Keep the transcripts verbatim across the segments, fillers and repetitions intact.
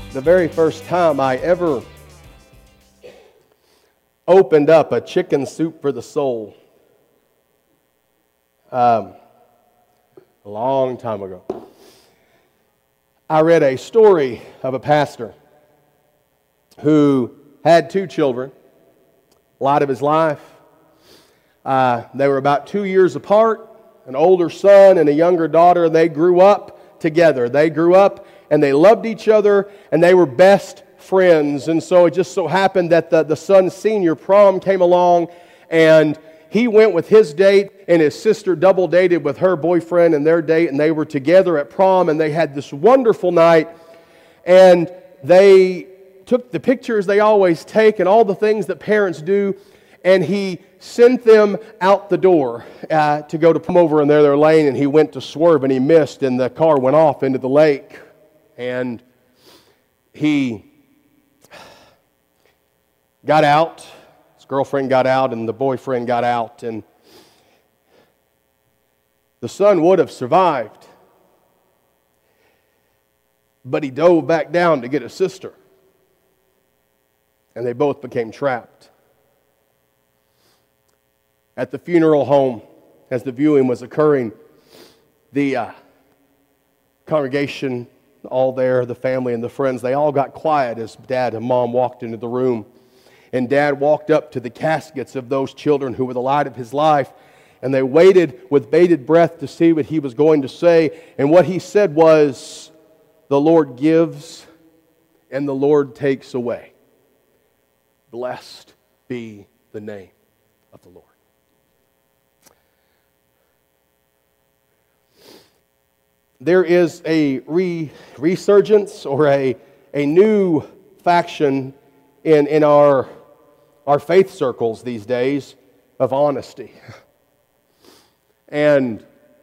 the very first time I ever opened up a chicken soup for the soul. Um, a long time ago. I read a story of a pastor who had two children, a lot of his life. Uh, they were about two years apart, an older son and a younger daughter, and they grew up together. They grew up and they loved each other, and they were best friends. And so it just so happened that the, the son's senior prom came along, and he went with his date, and his sister double dated with her boyfriend and their date, and they were together at prom, and they had this wonderful night, and they took the pictures they always take and all the things that parents do, and he sent them out the door uh, to go to come over in their, their lane, and he went to swerve, and he missed, and the car went off into the lake, and he got out. His girlfriend got out, and the boyfriend got out, and the son would have survived, but he dove back down to get his sister, and they both became trapped. At the funeral home, as the viewing was occurring, the uh, congregation, all there, the family and the friends, they all got quiet as Dad and Mom walked into the room. And Dad walked up to the caskets of those children who were the light of his life, and they waited with bated breath to see what he was going to say. And what he said was, "The Lord gives and the Lord takes away. Blessed be the name of the Lord." There is a re- resurgence or a, a new faction in, in our, our faith circles these days of honesty. And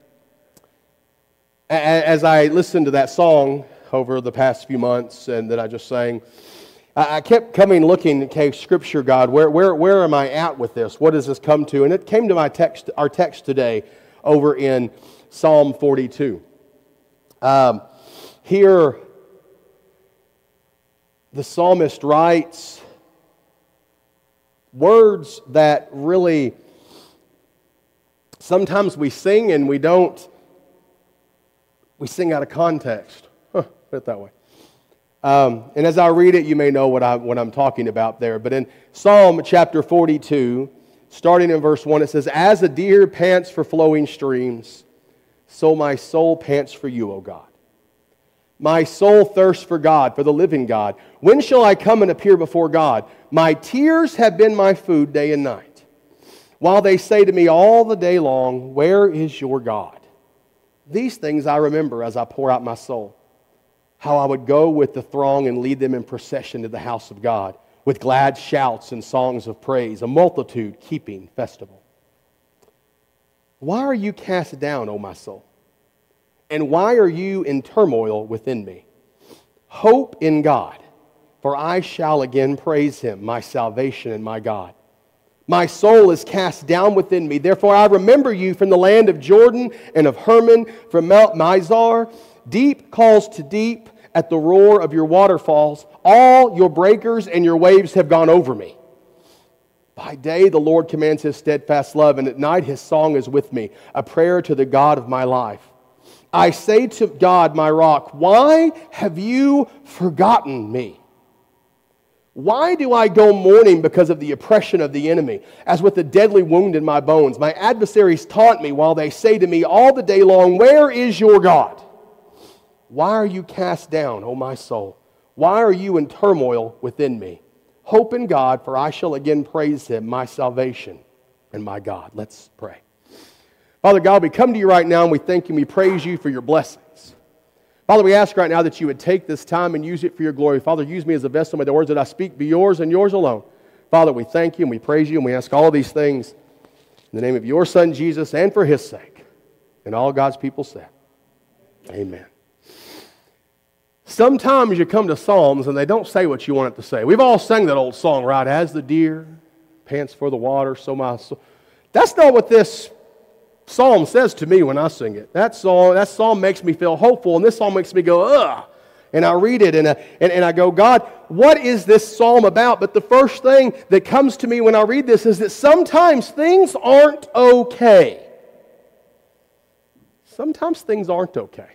a- as I listened to that song over the past few months and that I just sang, I, I kept coming looking, okay, Scripture, God, where, where, where am I at with this? What does this come to? And it came to my text, our text today over in Psalm forty-two. Um, here, the psalmist writes words that really, sometimes we sing and we don't, we sing out of context. Huh, put it that way. Um, and as I read it, you may know what, I, what I'm talking about there. But in Psalm chapter forty-two, starting in verse one, it says, "As a deer pants for flowing streams, so my soul pants for you, O God. My soul thirsts for God, for the living God. When shall I come and appear before God? My tears have been my food day and night, while they say to me all the day long, where is your God? These things I remember as I pour out my soul, how I would go with the throng and lead them in procession to the house of God, with glad shouts and songs of praise, a multitude keeping festival. Why are you cast down, O my soul? And why are you in turmoil within me? Hope in God, for I shall again praise Him, my salvation and my God. My soul is cast down within me. Therefore I remember you from the land of Jordan and of Hermon, from Mount Mizar. Deep calls to deep at the roar of your waterfalls. All your breakers and your waves have gone over me. By day the Lord commands His steadfast love, and at night His song is with me, a prayer to the God of my life. I say to God, my rock, why have you forgotten me? Why do I go mourning because of the oppression of the enemy, as with a deadly wound in my bones? My adversaries taunt me while they say to me all the day long, where is your God? Why are you cast down, O my soul? Why are you in turmoil within me? Hope in God, for I shall again praise Him, my salvation and my God. Let's pray. Father God, we come to you right now and we thank you and we praise you for your blessings. Father, we ask right now that you would take this time and use it for your glory. Father, use me as a vessel. May the words that I speak be yours and yours alone. Father, we thank you and we praise you and we ask all of these things in the name of your Son, Jesus, and for His sake. And all God's people said, amen. Sometimes you come to Psalms and they don't say what you want it to say. We've all sang that old song, right? As the deer pants for the water, so my soul. That's not what this psalm says to me when I sing it. That song, that psalm makes me feel hopeful, and this psalm makes me go, ugh. And I read it and I, and, and I go, God, what is this psalm about? But the first thing that comes to me when I read this is that sometimes things aren't okay. Sometimes things aren't okay.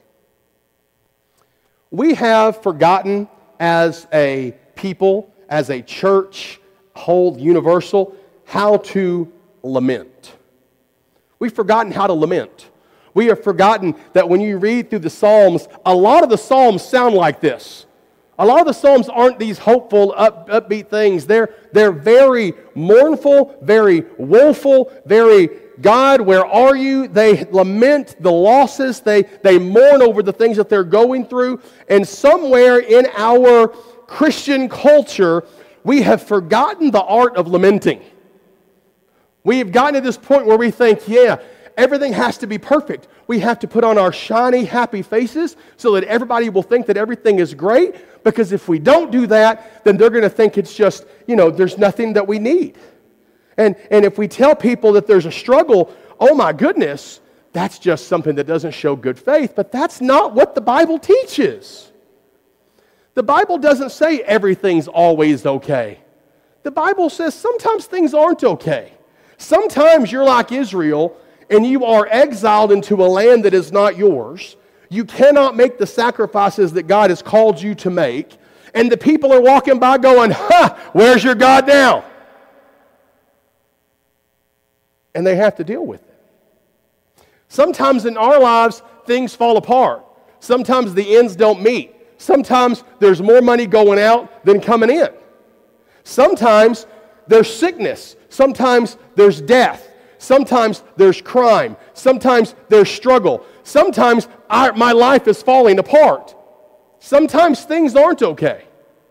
We have forgotten as a people, as a church, whole universal, how to lament. We've forgotten how to lament. We have forgotten that when you read through the Psalms, a lot of the Psalms sound like this. A lot of the Psalms aren't these hopeful, up, upbeat things. They're, they're very mournful, very woeful, very, God, where are you? They lament the losses. They, they mourn over the things that they're going through. And somewhere in our Christian culture, we have forgotten the art of lamenting. We have gotten to this point where we think, yeah, everything has to be perfect. We have to put on our shiny, happy faces so that everybody will think that everything is great. Because if we don't do that, then they're going to think it's just, you know, there's nothing that we need. And, and if we tell people that there's a struggle, oh my goodness, that's just something that doesn't show good faith. But that's not what the Bible teaches. The Bible doesn't say everything's always okay. The Bible says sometimes things aren't okay. Sometimes you're like Israel and you are exiled into a land that is not yours. You cannot make the sacrifices that God has called you to make. And the people are walking by going, ha, where's your God now? And they have to deal with it. Sometimes in our lives, things fall apart. Sometimes the ends don't meet. Sometimes there's more money going out than coming in. Sometimes there's sickness. Sometimes there's death. Sometimes there's crime. Sometimes there's struggle. Sometimes I, my life is falling apart. Sometimes things aren't okay.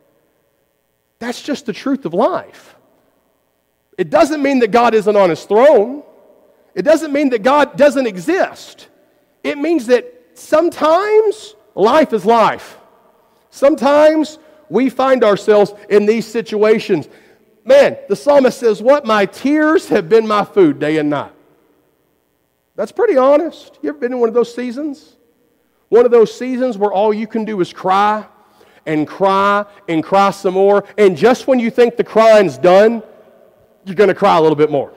That's just the truth of life. It doesn't mean that God isn't on His throne. It doesn't mean that God doesn't exist. It means that sometimes life is life. Sometimes we find ourselves in these situations. Man, the psalmist says, what? My tears have been my food day and night. That's pretty honest. You ever been in one of those seasons? One of those seasons where all you can do is cry and cry and cry some more. And just when you think the crying's done, you're going to cry a little bit more.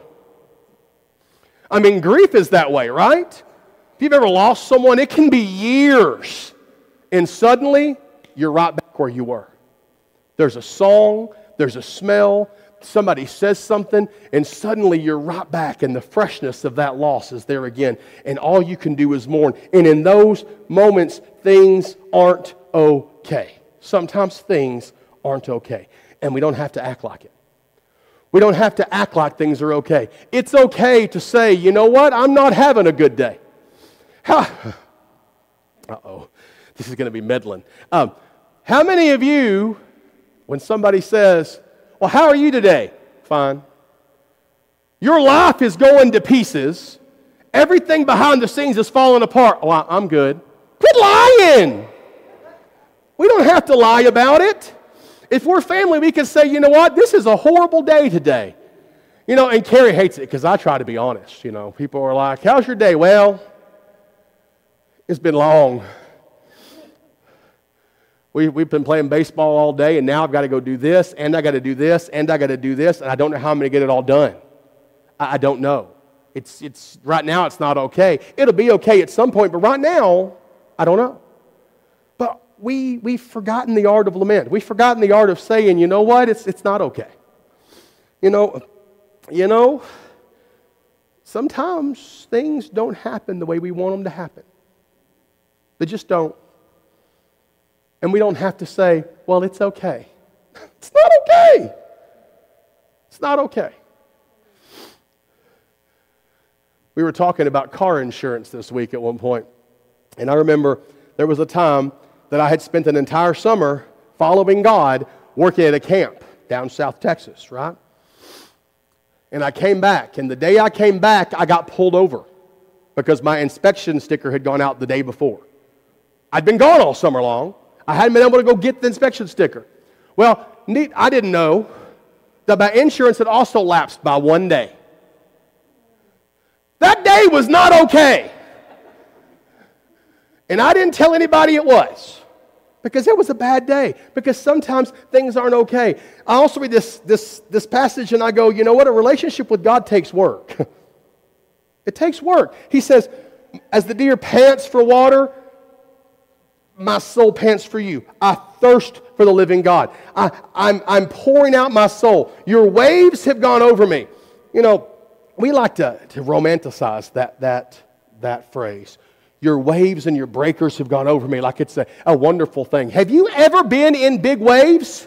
I mean, grief is that way, right? If you've ever lost someone, it can be years. And suddenly, you're right back where you were. There's a song, there's a smell, somebody says something, and suddenly you're right back, and the freshness of that loss is there again. And all you can do is mourn. And in those moments, things aren't okay. Sometimes things aren't okay. And we don't have to act like it. We don't have to act like things are okay. It's okay to say, you know what, I'm not having a good day. How, uh-oh, this is going to be meddling. Um, how many of you, when somebody says, well, how are you today? Fine. Your life is going to pieces. Everything behind the scenes is falling apart. Oh, I'm good. Quit lying. We don't have to lie about it. If we're family, we can say, you know what, this is a horrible day today. You know, and Carrie hates it because I try to be honest. You know, people are like, how's your day? Well, it's been long. We, we've been playing baseball all day, and now I've got to go do this, and I got to do this, and I got to do this, and I don't know how I'm going to get it all done. I, I don't know. It's, it's, right now, it's not okay. It'll be okay at some point, but right now, I don't know. But we, we've forgotten the art of lament. We've forgotten the art of saying, you know what, it's, it's not okay. You know, you know, sometimes things don't happen the way we want them to happen. They just don't. And we don't have to say, well, it's okay. It's not okay. It's not okay. We were talking about car insurance this week at one point. And I remember there was a time that I had spent an entire summer following God working at a camp down South Texas, right? And I came back. And the day I came back, I got pulled over because my inspection sticker had gone out the day before. I'd been gone all summer long. I hadn't been able to go get the inspection sticker. Well, neat, I didn't know that my insurance had also lapsed by one day. That day was not okay. And I didn't tell anybody it was. because it was a bad day, because sometimes things aren't okay. I also read this, this, this passage and I go, you know what? A relationship with God takes work. It takes work. He says, as the deer pants for water, my soul pants for you. I thirst for the living God. I, I'm, I'm pouring out my soul. Your waves have gone over me. You know, we like to, to romanticize that, that, that phrase. Your waves and your breakers have gone over me like it's a, a wonderful thing. Have you ever been in big waves?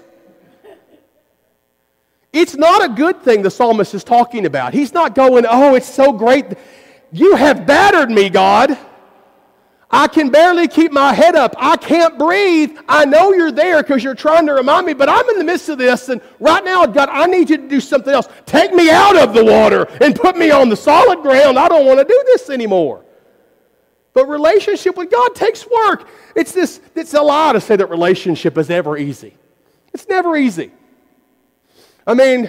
It's not a good thing the psalmist is talking about. He's not going, oh, it's so great. You have battered me, God. I can barely keep my head up. I can't breathe. I know you're there because you're trying to remind me, but I'm in the midst of this, and right now, God, I need you to do something else. Take me out of the water and put me on the solid ground. I don't want to do this anymore. But relationship with God takes work. It's this, it's a lie to say that relationship is ever easy. It's never easy. I mean,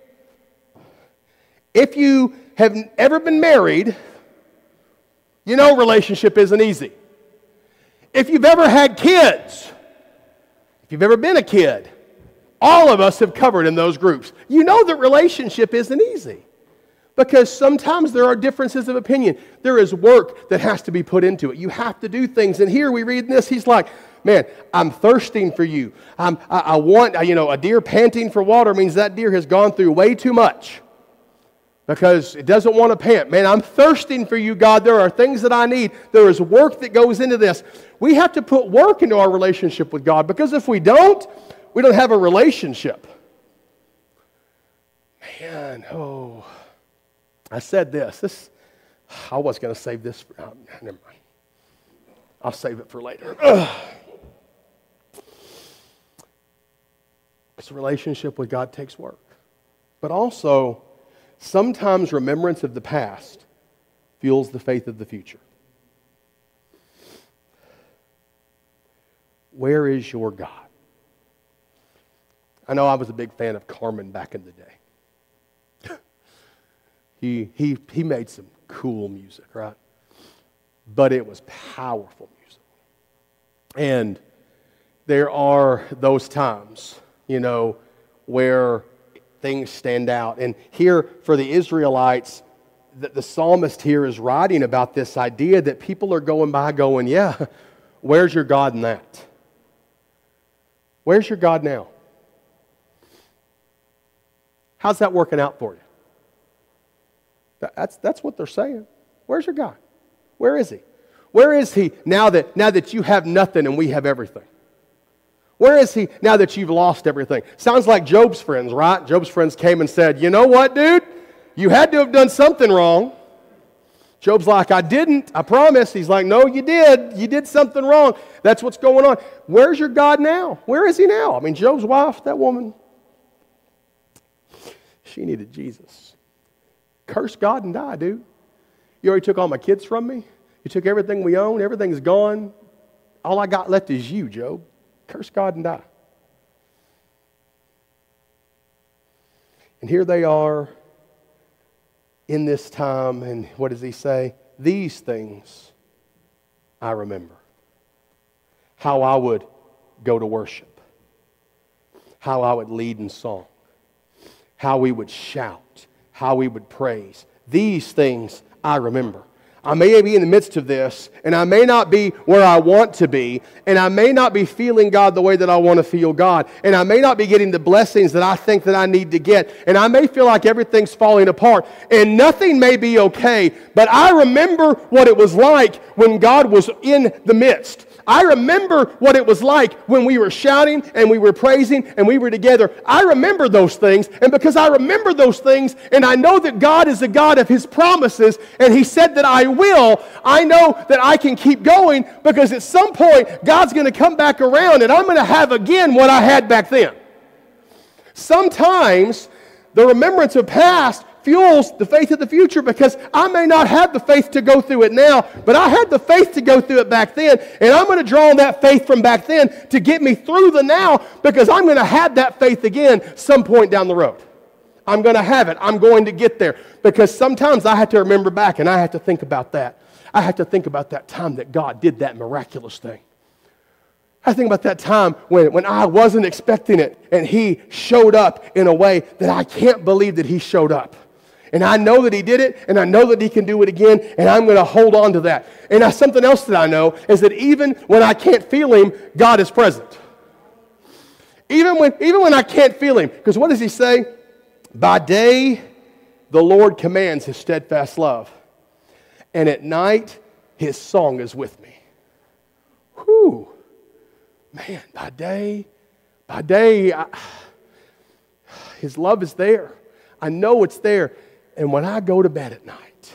if you have ever been married, you know relationship isn't easy. If you've ever had kids, if you've ever been a kid, all of us have covered in those groups. You know that relationship isn't easy. Because sometimes there are differences of opinion. There is work that has to be put into it. You have to do things. And here we read this, he's like, man, I'm thirsting for you. I'm, I, I want, you know, a deer panting for water means that deer has gone through way too much. Because it doesn't want to pant. Man, I'm thirsting for you, God. There are things that I need. There is work that goes into this. We have to put work into our relationship with God. Because if we don't, we don't have a relationship. Man, oh... I said this. This I was going to save this. For, oh, never mind. I'll save it for later. Ugh. This relationship with God takes work. But also, sometimes remembrance of the past fuels the faith of the future. Where is your God? I know I was a big fan of Carmen back in the day. He, he, he made some cool music, right? But it was powerful music. And there are those times, you know, where things stand out. And here for the Israelites, the, the psalmist here is writing about this idea that people are going by going, yeah, where's your God in that? Where's your God now? How's that working out for you? That's, that's what they're saying. Where's your God? Where is He? Where is He now that, now that you have nothing and we have everything? Where is He now that you've lost everything? Sounds like Job's friends, right? Job's friends came and said, you know what, dude? You had to have done something wrong. Job's like, I didn't. I promise. He's like, no, you did. You did something wrong. That's what's going on. Where's your God now? Where is He now? I mean, Job's wife, that woman, she needed Jesus. Curse God and die, dude. You already took all my kids from me. You took everything we own. Everything's gone. All I got left is you, Job. Curse God and die. And here they are in this time, and what does he say? These things I remember. How I would go to worship. How I would lead in song. How we would shout. How we would praise. These things I remember. I may be in the midst of this, and I may not be where I want to be, and I may not be feeling God the way that I want to feel God, and I may not be getting the blessings that I think that I need to get, and I may feel like everything's falling apart, and nothing may be okay, but I remember what it was like when God was in the midst. I remember what it was like when we were shouting and we were praising and we were together. I remember those things, and because I remember those things and I know that God is a God of His promises and He said that I will, I know that I can keep going because at some point God's going to come back around and I'm going to have again what I had back then. Sometimes the remembrance of past fuels the faith of the future because I may not have the faith to go through it now, but I had the faith to go through it back then, and I'm going to draw on that faith from back then to get me through the now because I'm going to have that faith again some point down the road. I'm going to have it. I'm going to get there because sometimes I have to remember back and I have to think about that. I have to think about that time that God did that miraculous thing. I think about that time when, when I wasn't expecting it and He showed up in a way that I can't believe that He showed up. And I know that He did it, and I know that He can do it again, and I'm going to hold on to that. And that's something else that I know is that even when I can't feel Him, God is present. Even when, even when I can't feel Him. Because what does He say? By day, the Lord commands His steadfast love. And at night, His song is with me. Whew. Man, by day, by day, I, His love is there. I know it's there. And when I go to bed at night,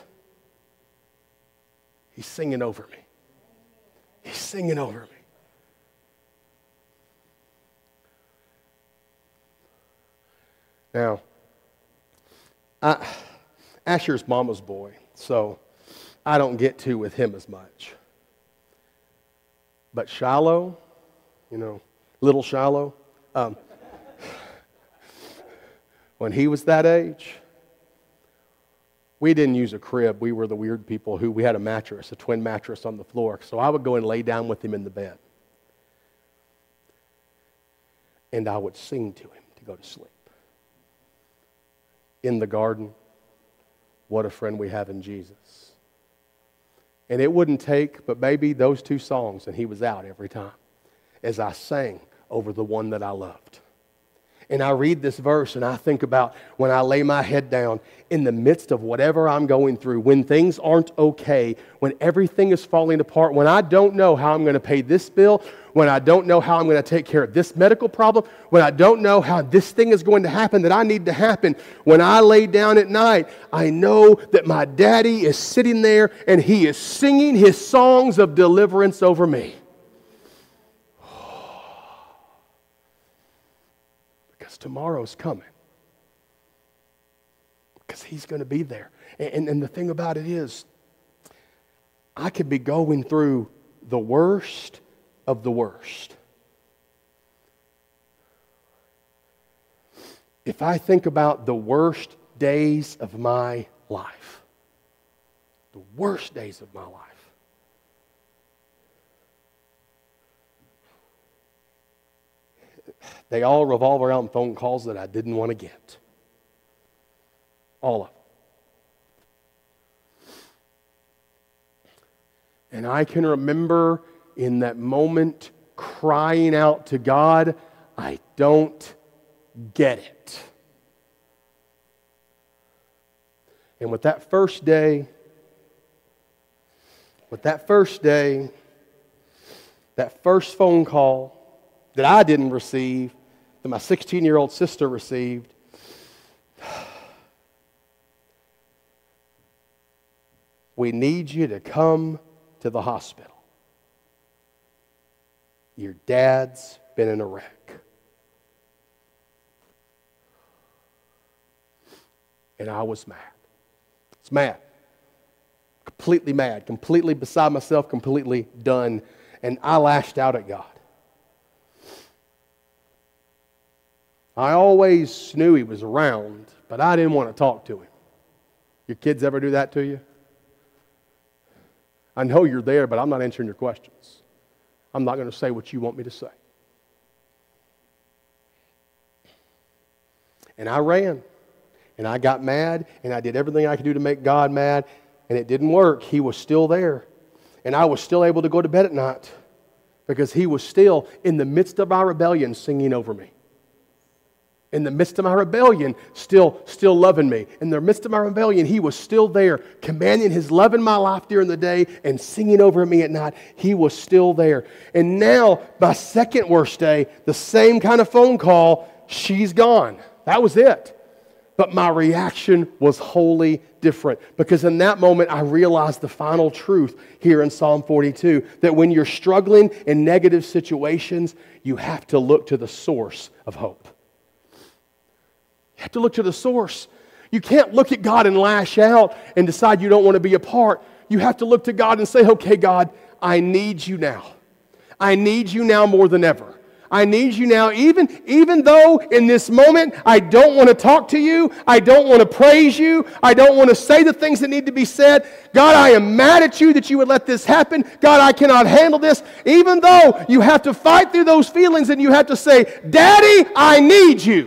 He's singing over me. He's singing over me. Now, I, Asher's mama's boy, so I don't get to with him as much. But Shiloh, you know, little Shiloh, um, when he was that age, we didn't use a crib. We were the weird people who, we had a mattress, a twin mattress on the floor. So I would go and lay down with him in the bed. And I would sing to him to go to sleep. In the garden, what a friend we have in Jesus. And it wouldn't take but maybe those two songs, and he was out every time, as I sang over the one that I loved. And I read this verse and I think about when I lay my head down in the midst of whatever I'm going through, when things aren't okay, when everything is falling apart, when I don't know how I'm going to pay this bill, when I don't know how I'm going to take care of this medical problem, when I don't know how this thing is going to happen that I need to happen, when I lay down at night, I know that my daddy is sitting there and he is singing his songs of deliverance over me. Because tomorrow's coming. Because he's going to be there. And, and, and the thing about it is, I could be going through the worst of the worst. If I think about the worst days of my life, the worst days of my life, they all revolve around phone calls that I didn't want to get. All of them. And I can remember in that moment crying out to God, I don't get it. And with that first day, with that first day, that first phone call that I didn't receive, that my sixteen-year-old sister received, we need you to come to the hospital. Your dad's been in a wreck. And I was mad. I was mad. Completely mad. Completely beside myself. Completely done. And I lashed out at God. I always knew He was around, but I didn't want to talk to Him. Your kids ever do that to you? I know you're there, but I'm not answering your questions. I'm not going to say what you want me to say. And I ran. And I got mad. And I did everything I could do to make God mad. And it didn't work. He was still there. And I was still able to go to bed at night. Because He was still in the midst of my rebellion singing over me. In the midst of my rebellion, still, still loving me. In the midst of my rebellion, He was still there, commanding His love in my life during the day and singing over me at night. He was still there. And now, my second worst day, the same kind of phone call, she's gone. That was it. But my reaction was wholly different. Because in that moment, I realized the final truth here in Psalm forty-two, that when you're struggling in negative situations, you have to look to the source of hope. You have to look to the source. You can't look at God and lash out and decide you don't want to be a part. You have to look to God and say, okay, God, I need you now. I need you now more than ever. I need you now, even, even though in this moment I don't want to talk to you, I don't want to praise you, I don't want to say the things that need to be said. God, I am mad at you that you would let this happen. God, I cannot handle this. Even though you have to fight through those feelings and you have to say, Daddy, I need you.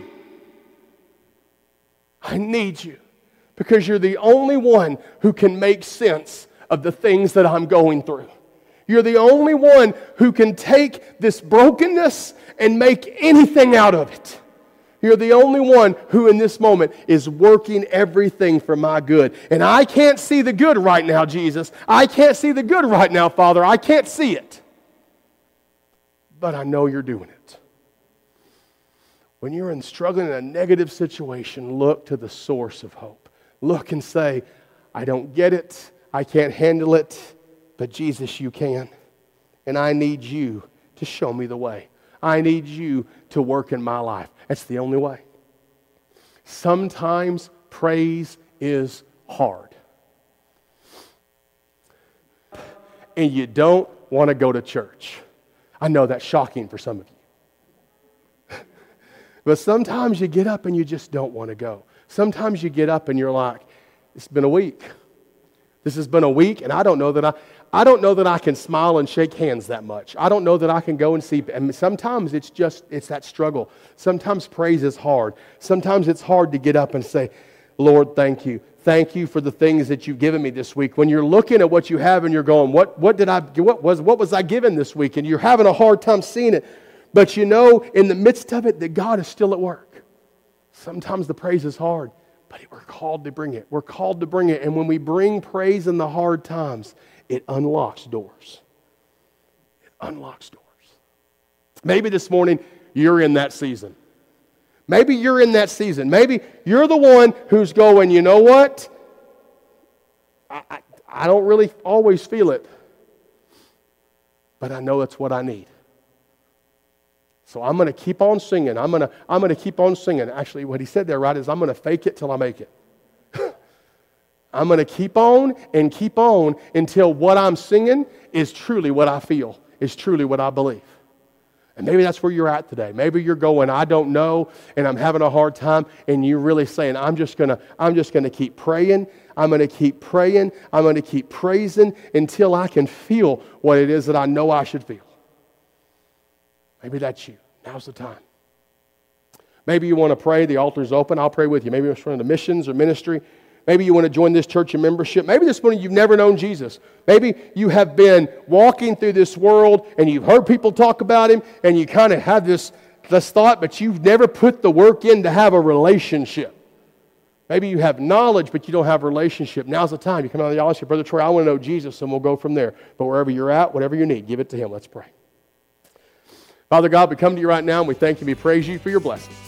I need you. Because you're the only one who can make sense of the things that I'm going through. You're the only one who can take this brokenness and make anything out of it. You're the only one who in this moment is working everything for my good. And I can't see the good right now, Jesus. I can't see the good right now, Father. I can't see it. But I know you're doing it. When you're in struggling in a negative situation, look to the source of hope. Look and say, I don't get it. I can't handle it. But Jesus, you can. And I need you to show me the way. I need you to work in my life. That's the only way. Sometimes praise is hard. And you don't want to go to church. I know that's shocking for some of you. But sometimes you get up and you just don't want to go. Sometimes you get up and you're like, it's been a week. This has been a week, and I don't know that I, I don't know that I can smile and shake hands that much. I don't know that I can go and see. And sometimes it's just, it's that struggle. Sometimes praise is hard. Sometimes it's hard to get up and say, Lord, thank you. Thank you for the things that you've given me this week. When you're looking at what you have and you're going, what, what did I, what was, what was I given this week? And you're having a hard time seeing it. But you know, in the midst of it, that God is still at work. Sometimes the praise is hard. But we're called to bring it. We're called to bring it. And when we bring praise in the hard times, it unlocks doors. It unlocks doors. Maybe this morning you're in that season. Maybe you're in that season. Maybe you're the one who's going, you know what? I, I, I don't really always feel it. But I know it's what I need. So I'm going to keep on singing. I'm going to I'm going to keep on singing. Actually, what he said there, right, is I'm going to fake it till I make it. I'm going to keep on and keep on until what I'm singing is truly what I feel, is truly what I believe. And maybe that's where you're at today. Maybe you're going, I don't know, and I'm having a hard time, and you're really saying, I'm just going to I'm just going to keep praying. I'm going to keep praying. I'm going to keep praising until I can feel what it is that I know I should feel. Maybe that's you. Now's the time. Maybe you want to pray. The altar's open. I'll pray with you. Maybe it's for the missions or ministry. Maybe you want to join this church in membership. Maybe this morning you've never known Jesus. Maybe you have been walking through this world and you've heard people talk about Him and you kind of have this, this thought, but you've never put the work in to have a relationship. Maybe you have knowledge, but you don't have a relationship. Now's the time. You come out of the aisle and say, Brother Troy, I want to know Jesus, and we'll go from there. But wherever you're at, whatever you need, give it to Him. Let's pray. Father God, we come to you right now and we thank you, we praise you for your blessings.